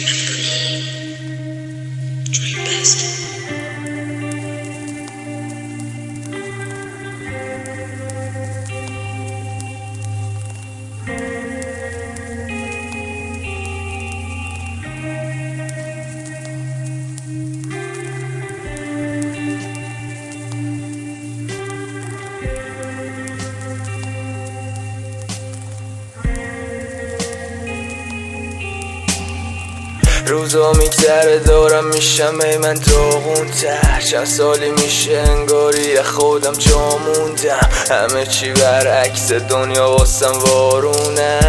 روزا میگذره دارم میشم ای من داغون‌تر، چند سالی میشه انگاری خودم جا موندم، همه چی برعکس دنیا واسم وارونه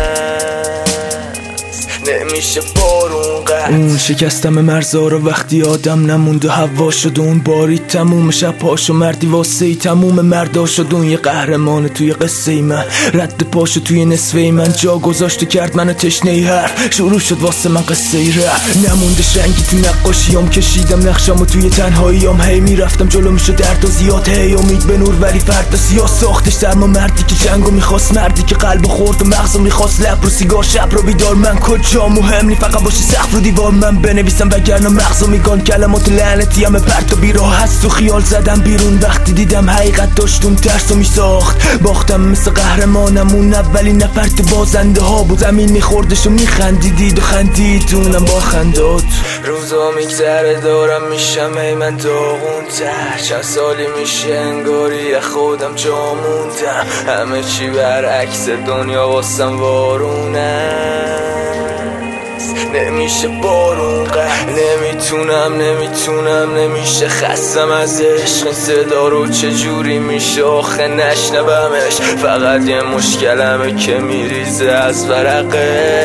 نمیشه بارون قد. اون شکستم مرزا رو وقتی آدم نموند و هوا شد، اون باری تموم شب پاشو مردی واسه ای تموم مردا شد. اون یه قهرمان توی قصه ای من، رد پاشو توی نصفه ای من جا گذاشت و کرد منو تشنه ای حرف. شروع شد واسه من قصه ای رفت، نموندش رنگی تو نقاشیام، کشیدم نقشامو توی تنهاییام. هی میرفتم جلو میشد درد و زیاد، هی امید به نور ولی فردا سیاه ساختش سرما. مردی که جنگو میخواست، مردی که قلبو خورد و مغزو میخواست، لب رو سیگار شب رو بیدار. من کجا مهم نی فقط باشه سقف رو دیوار من بنویسم، وگرنه مغزو میگن کلمات لعنتی همه پرت و بیراه هست. و خیال زدم بیرون وقتی دیدم حقیقت داشتم ترسو میساخت. باختم مثل قهرمانم، اون اولین نفر تو بازنده ها بود. زمین میخوردش و میخندیدید و خندیدونم با خندات. روزا میگذره دارم میشم ای من داغون‌تر، چند سالی میشه انگاری خودم جا موندم، همه چی برعکس دنیا واسم وارونه نمیشه بارون قد. نمیتونم نمیشه خستم از عشق، صدا رو چجوری میشه آخه نشنومش. فقط یه مشکلمه که میریزه از ورقه،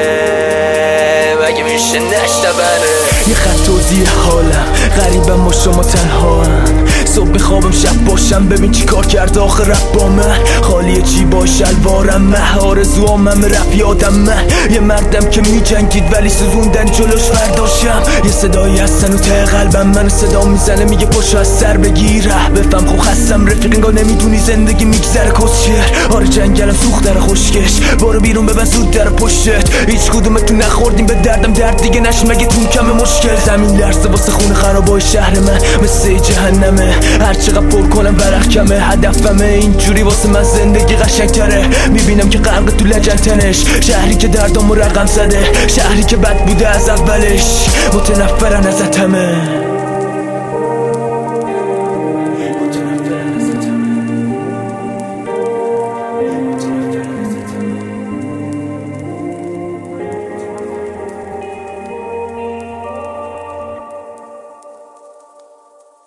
مگه میشه نشنونه. یه خط توضیح حالم، غریبم با شما تنها هم. صبح بخوابم شب باشم، ببین چی کار کرد آخر رفت با من. خالیه چی با شلوارم، مه آرزوام همه رفت یادم. من یه مردم که میجنگید ولی سوزوندن جلوش فرداشم. یه صدایی هستن و ته قلبم منو صدا میزنه، میگه پاشو از سر بگیره بفهم خو خستم رفیق انگار نمیدونی زندگی میگذره کسشر. آره جنگلم سوخت در خوشگش، برو بیرون ببن زود در پشتت. هیچ کدومتون نخوردیم به دردم، درد دیگه نش مگه تون کم مشکل. زمین لرزه واسه خون خرابای شهر من، مثل جهنمه هر چقدر پر کنم ورق کمه. هدفمه اینجوری واسه من زندگی قشنگتره، میبینم که غرق تو لجنتنش. شهری که دردامو رقم زده، شهری که بد بوده از اولش، متنفرن ازت همه.